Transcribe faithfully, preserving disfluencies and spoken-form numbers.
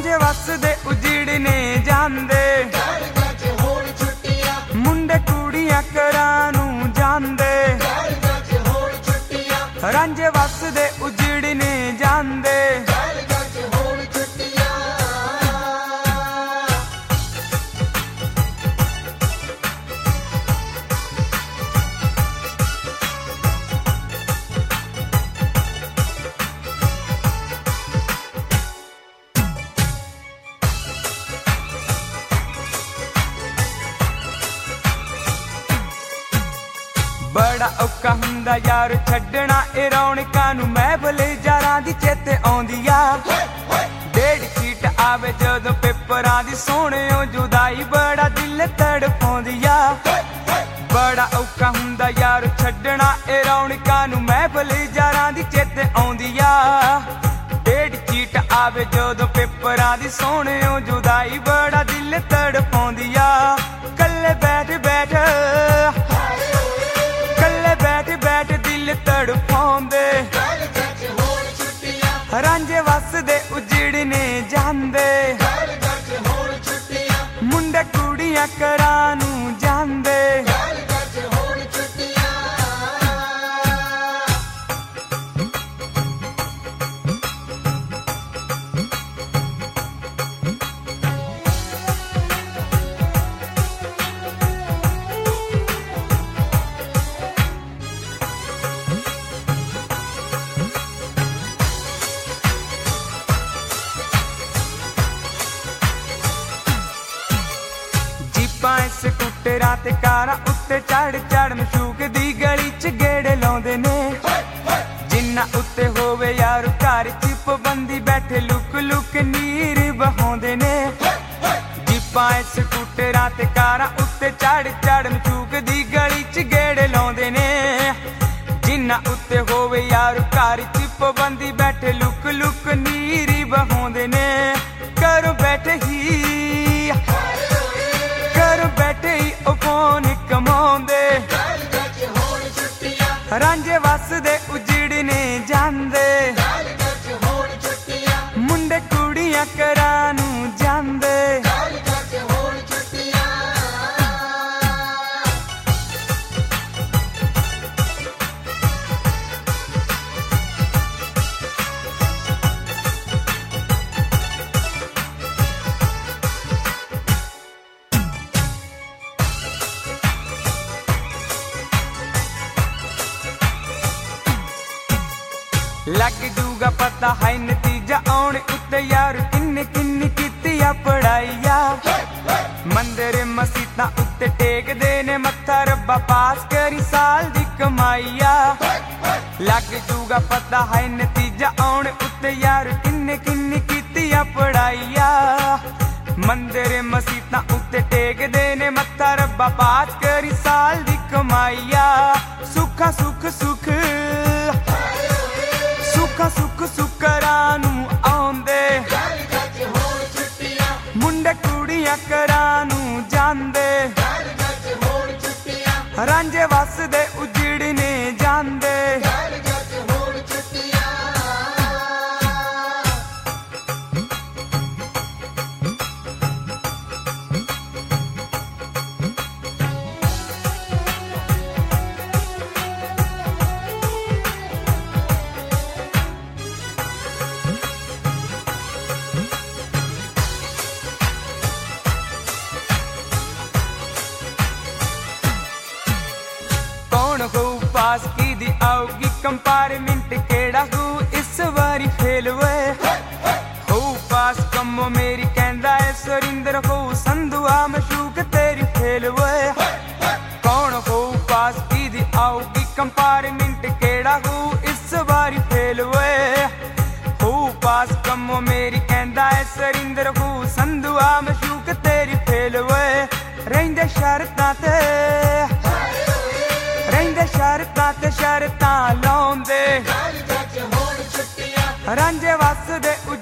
ਰਾਂਝੇ ਵਸਦੇ ਉਜੜਨੇ ਜਾਂਦੇ, ਮੁੰਡੇ ਕੁੜੀਆਂ ਘਰਾਂ ਨੂੰ ਜਾਂਦੇ, ਰਾਂਝੇ ਵਸਦੇ ਉਜੜਨੇ ਜਾਂਦੇ। बड़ा औखा हुंदा यार छड्डना ए रौनकां नूं, महफल यारां दी चेते आउंदी आ। डेढ़ सीट आवे जदों पेपरां दी, सोहणियों जुदाई बड़ा दिल तड़पाउंदी आ। बड़ा औखा हुंदा यार छड्डना ए रौनकां नूं, महफल यारां दी चेते आउंदी आ। डेढ़ सीट आवे जदों पेपरां दी, सोहणियों जुदाई बड़ा दिल तड़पाउंदी आ। कल्ले बैठ बैठ बैठ बैठ दिल तड़पाउंदे, रांझे वसदे उजड़ने जांदे, मुंडे कुड़ियां घरां नूं जांदे। ਸਕੂਟਰਾਂ ਤੇ ਕਾਰਾਂ ਉੱਤੇ ਚੜ ਚੜ ਮਸ਼ੂਕ ਦੀ ਗਲੀ ਚ ਗੇੜੇ ਲਾਉਂਦੇ ਨੇ, ਜਿੰਨਾ ਉੱਤੇ ਹੋਵੇ ਯਾਰ ਘਰ ਚ ਪਾਬੰਦੀ, ਬੈਠੇ ਲੁਕ ਲੁਕ ਨੀਰ ਬਹਾਉਂਦੇ ਨੇ। ਜੀਪਾਂ ਸਕੂਟਰਾਂ ਤੇ ਕਾਰਾਂ ਉੱਤੇ ਚੜ ਚੜ ਮਸ਼ੂਕ ਦੀ ਗਲੀ ਚ ਗੇੜੇ ਲਾਉਂਦੇ ਨੇ, ਜਿੰਨਾ ਉੱਤੇ ਹੋਵੇ ਯਾਰ ਘਰ ਚ ਪਾਬੰਦੀ, ਬੈਠੇ ਲੁਕ ਲੁਕ ਨੀਰ ਬਹਾਉਂਦੇ ਨੇ। ਘਰੋਂ ਬੈਠੇ ਹੀ ਘਰੋਂ ਬੈਠੇ ਹੀ ਉਹ ਫੋਨ ਕਮਾਉਂਦੇ, ਰਾਂਝੇ ਵਸਦੇ ਉਜੜਨੇ ਜਾਂਦੇ, ਮੁੰਡੇ ਕੁੜੀਆਂ ਘਰਾਂ ਨੂੰ ਜਾਂਦੇ। लग जूगा पता है नतीजा आने उत्ते यार, किन्नी किन्नी कीती आ पढ़ाई आ। मंदिर मसीतां उत्ते टेकदे ने मत्था, रब्बा पास करी साल दी कमाई आ। लग जूगा पता है नतीजा आने उत्ते यार, किन्नी किन्नी कीती आ पढ़ाई आ। मंदिर मसीतां उत्ते टेकदे ने मत्था, रब्बा पास करी साल दी कमाई आ। सुखा सुख सुख सुखा सुख सुकरां नूं आउंदे, मुंडे कुड़ियां घरां नूं जांदे, रांझे वसदे उजड़ने जांदे। पास की दी आऊगी कंपार्टमेंट, केड़ा हूँ इस बारी फेल वे। हो पास कमो मेरी कहंदा है सुरिंदर, हो संधुआ मशूक तेरी फेल वे। कौन हो पास की दी आऊगी कंपार्टमेंट, केड़ा हूँ इस बारी फेल वे। हो पास कमो मेरी कहंदा है सुरिंदर, हो संधुआ मशूक तेरी फेल वे। रहिंदे शर्तां ते रहिंदे शर्तां ते शर्तां लाउंदे, रांझे वसदे